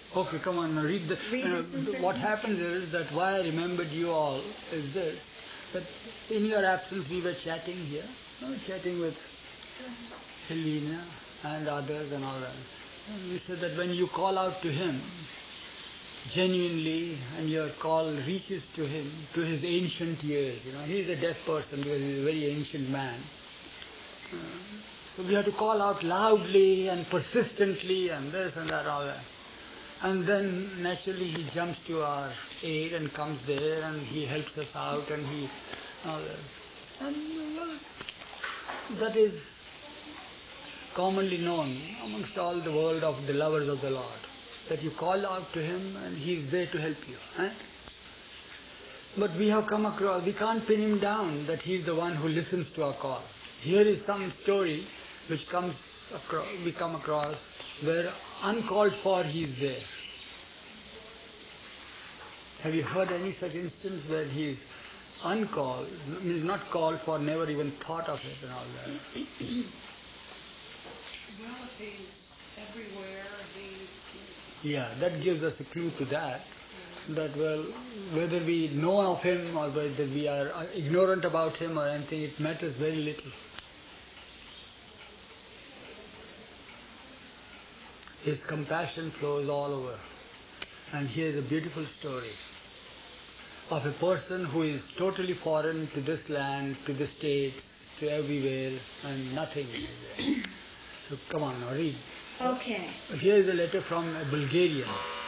Okay, come on, now read the. What happens is that why I remembered you all is this, that in your absence we were chatting here, chatting with Helena and others and all that. And we said that when you call out to him, genuinely, and your call reaches to him, to his ancient years, he is a deaf person because he is a very ancient man. So we have to call out loudly and persistently and this and that, all that. And then naturally he jumps to our aid and comes there and he helps us out and he all that. And well, that is commonly known amongst all the world of the lovers of the Lord, that you call out to him and he is there to help you. But we have come across, we can't pin him down that he is the one who listens to our call. Here is some story which we come across where uncalled for he is there. Have you heard any such instance where he is uncalled, means not called for, never even thought of it and all that? Well, if he's everywhere, Yeah, that gives us a clue to that. That, well, whether we know of him or whether we are ignorant about him or anything, it matters very little. His compassion flows all over. And here is a beautiful story of a person who is totally foreign to this land, to the States, to everywhere, and nothing is there. So come on now, read. Okay. Here is a letter from a Bulgarian.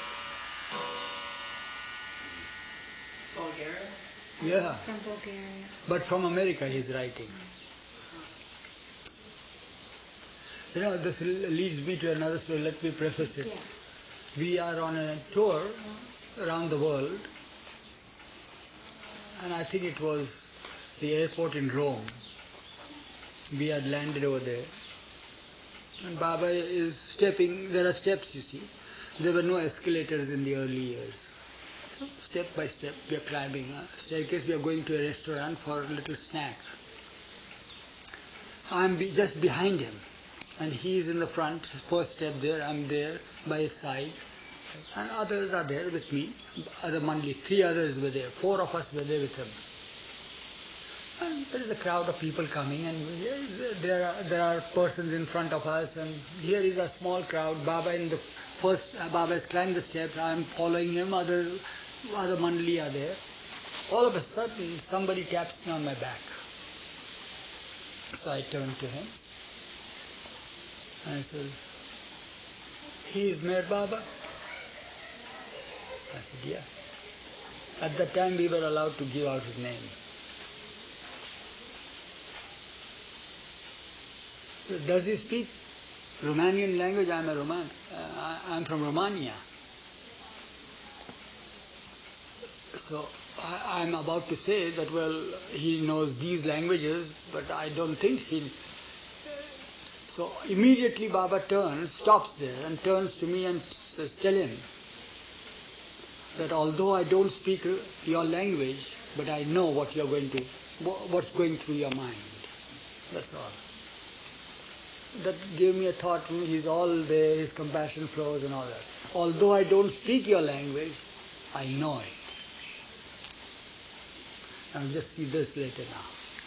Bulgaria? Yeah. From Bulgaria. But from America he is writing. This leads me to another story. Let me preface it. Yes. We are on a tour around the world, and I think it was the airport in Rome. We had landed over there. And Baba is stepping, there are steps, you see. There were no escalators in the early years. So step by step we are climbing a staircase. We are going to a restaurant for a little snack. I am just behind him. And he is in the front, first step there, I am there by his side. And others are there with me, other Mandali, 3 others were there, 4 of us were there with him. And there is a crowd of people coming and there are persons in front of us and here is a small crowd. Baba has climbed the steps, I am following him, other Mandali are there. All of a sudden somebody taps me on my back. So I turn to him. And he says, he is Meher Baba? I said, yeah. At that time we were allowed to give out his name. Does he speak Romanian language? I am from Romania. So I am about to say that, well, he knows these languages, but I don't think he... So immediately Baba stops there and turns to me and says, tell him that although I don't speak your language, but I know what's going through your mind. That's all. That gave me a thought, he's all there, his compassion flows and all that. Although I don't speak your language, I know it. I'll just see this later now.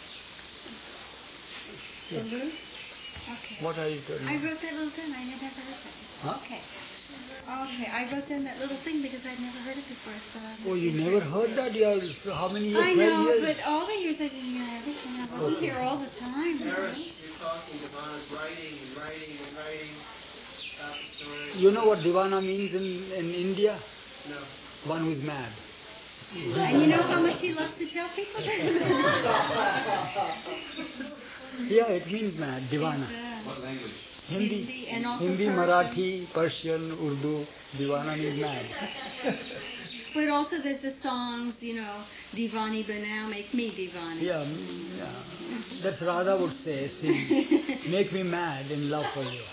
Yeah. Okay. What are you doing? I wrote that little thing. I never heard that. Huh? Okay. Okay, I wrote down that little thing because I'd never heard it before. So You never heard that? How many years? I 12 know, years? but all the years I didn't hear everything. I wasn't here all the time. Paris, you're talking, Divana's writing and writing and writing about the story. You know what Divana means in India? No. One who's mad. And you know how much he loves to tell people that? Yeah, it means mad, Divana. What language? Hindi and also Hindi, Persian. Marathi, Persian, Urdu. Divana means mad. But also there's the songs, Divani Banao, make me Divani. Yeah. That's Radha would say, sing, make me mad in love for you.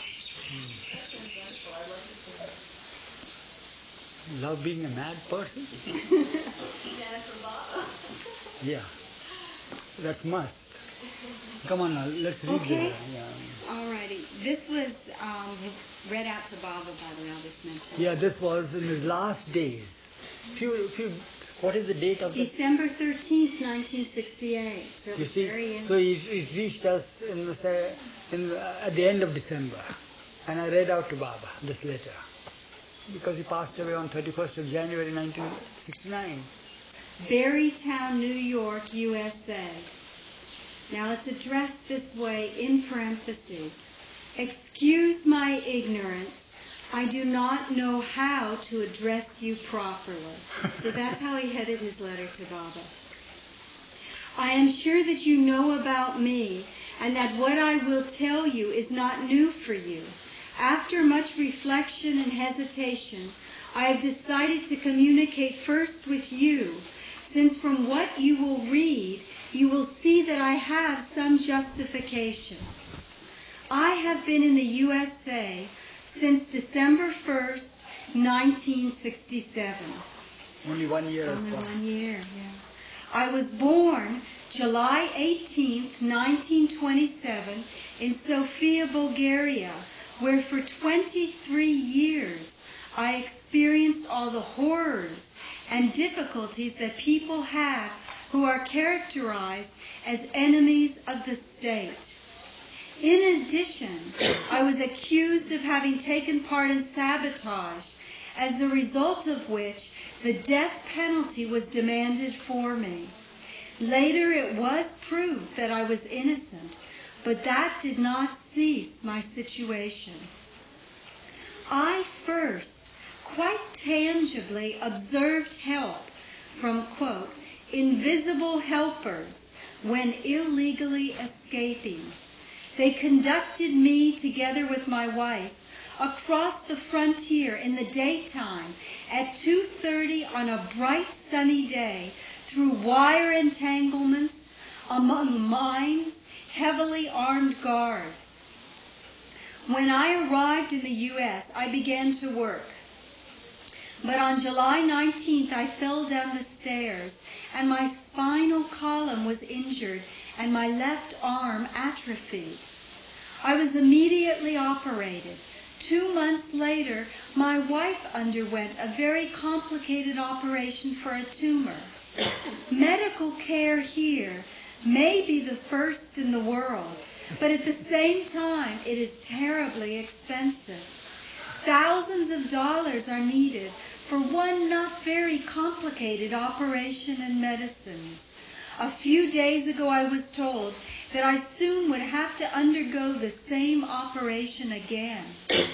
Love being a mad person? Yeah. That's must. Come on now, let's read Okay. the... Alrighty. This was read out to Baba, by the way, I'll just mention. Yeah, this was in his last days. What is the date of this? December 13th, 1968. So it You was see, very so it reached us at the end of December. And I read out to Baba this letter. Because he passed away on 31st of January 1969. Berrytown, New York, USA. Now it's addressed this way in parentheses. Excuse my ignorance. I do not know how to address you properly. So that's how he headed his letter to Baba. I am sure that you know about me and that what I will tell you is not new for you. After much reflection and hesitation, I have decided to communicate first with you, since from what you will read, you will see that I have some justification. I have been in the USA since December 1st, 1967. Only 1 year has Only passed. 1 year, yeah. I was born July 18th, 1927 in Sofia, Bulgaria, where for 23 years I experienced all the horrors and difficulties that people have who are characterized as enemies of the state. In addition, I was accused of having taken part in sabotage, as a result of which the death penalty was demanded for me. Later it was proved that I was innocent, but that did not cease my situation. I first, quite tangibly, observed help from, quote, invisible helpers when illegally escaping. They conducted me, together with my wife, across the frontier in the daytime at 2:30 on a bright sunny day through wire entanglements among mines, heavily armed guards. When I arrived in the U.S., I began to work. But on July 19th, I fell down the stairs, and my spinal column was injured, and my left arm atrophied. I was immediately operated. 2 months later, my wife underwent a very complicated operation for a tumor. Medical care here may be the first in the world, but at the same time, it is terribly expensive. Thousands of dollars are needed for one not very complicated operation and medicines. A few days ago I was told that I soon would have to undergo the same operation again.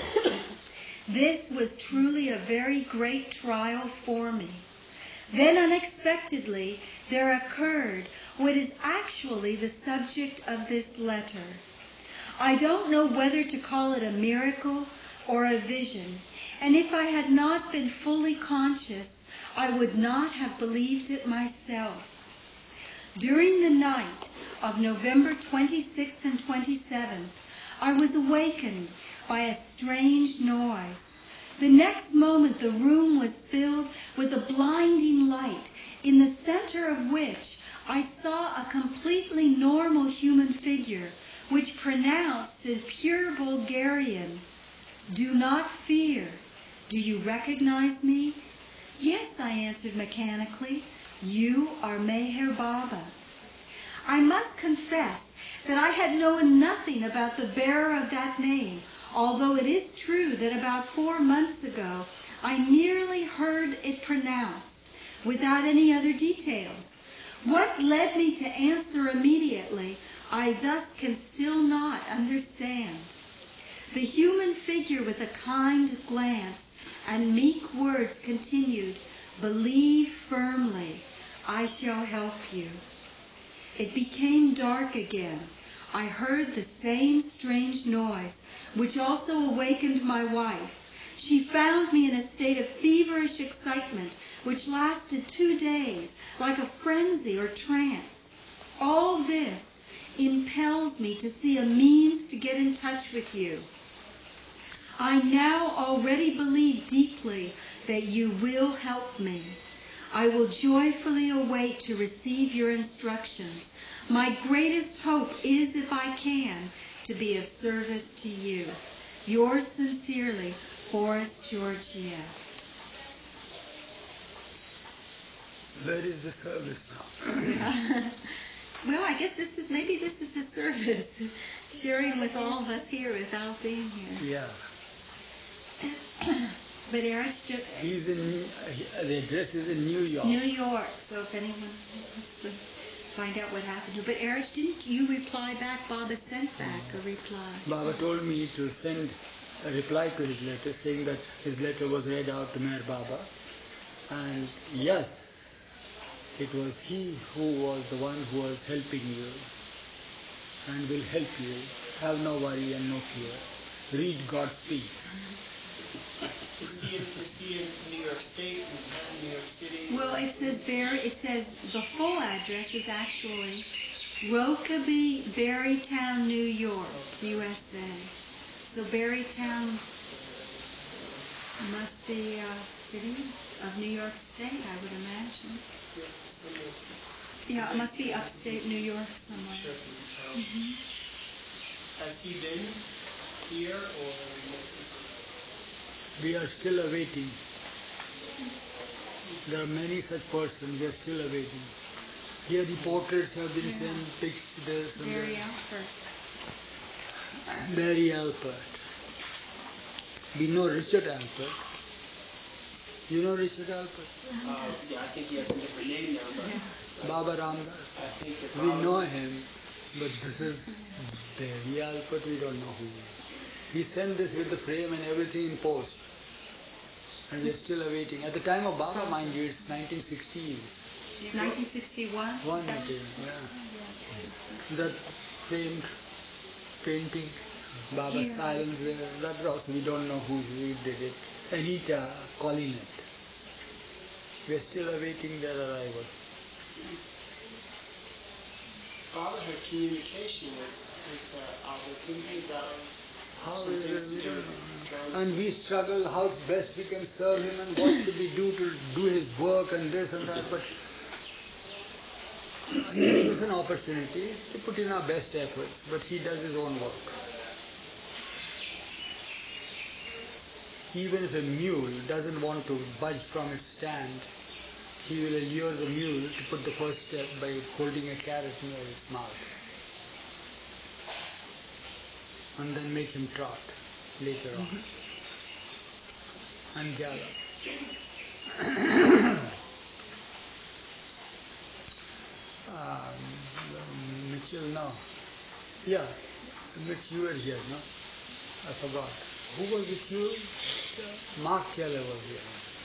This was truly a very great trial for me. Then unexpectedly there occurred what is actually the subject of this letter. I don't know whether to call it a miracle or a vision, and if I had not been fully conscious, I would not have believed it myself. During the night of November 26th and 27th, I was awakened by a strange noise. The next moment the room was filled with a blinding light, in the center of which I saw a completely normal human figure, which pronounced in pure Bulgarian, "Do not fear. Do you recognize me?" "Yes," I answered mechanically. "You are Meher Baba." I must confess that I had known nothing about the bearer of that name, although it is true that about 4 months ago I nearly heard it pronounced, without any other details. What led me to answer immediately, I thus can still not understand. The human figure with a kind glance and meek words continued, "Believe firmly, I shall help you." It became dark again. I heard the same strange noise, which also awakened my wife. She found me in a state of feverish excitement, which lasted 2 days, like a frenzy or trance. All this impels me to see a means to get in touch with you. I now already believe deeply that you will help me. I will joyfully await to receive your instructions. My greatest hope is, if I can, to be of service to you. Yours sincerely, Forrest Georgia. Where is the service now? Well, I guess maybe this is the service, sharing with all of us here without being here. Yeah. But Eric's just He's in, the address is in New York. New York, so if anyone wants to find out what happened to. But Eric, didn't you reply back? Baba sent back a reply. Baba told me to send a reply to his letter saying that his letter was read out to Meher Baba. And yes, it was he who was the one who was helping you and will help you. Have no worry and no fear. Read God speaks. Is he in New York State, Manhattan, New York City? Well, it says the full address is actually Rokeby, Berrytown, New York, USA. So Berrytown must be a city of New York State, I would imagine. Yeah, it must be upstate New York somewhere. Has he been here or? We are still awaiting. There are many such persons, we are still awaiting. Here the portraits have been sent, pictures. Barry Alpert. Barry Alpert. We know Richard Alpert. You know Richard Alpert? Yeah, I think he has a different name now, but Baba Ramdas. I think that We know him, but this is Barry Alpert, we don't know who he is. He sent this with the frame and everything in post. And we are still awaiting. At the time of Baba, mind you, it's 1960s. 1961? One, I think, yeah. That framed painting, Baba's silence there, that also we don't know who did it. Anita Collinet. We are still awaiting their arrival. Baba had communication with Albert, didn't he, about How some is things it? We to do don't with know. And we struggle how best we can serve him and what should we do to do his work and this and that. But he gives us an opportunity to put in our best efforts, but he does his own work. Even if a mule doesn't want to budge from its stand, he will allure the mule to put the first step by holding a carrot near its mouth. And then make him trot later on. And gallop. Mitchell, no. Yeah, Mitch, you were here, no? I forgot. Who was with you? Mark Keller was here.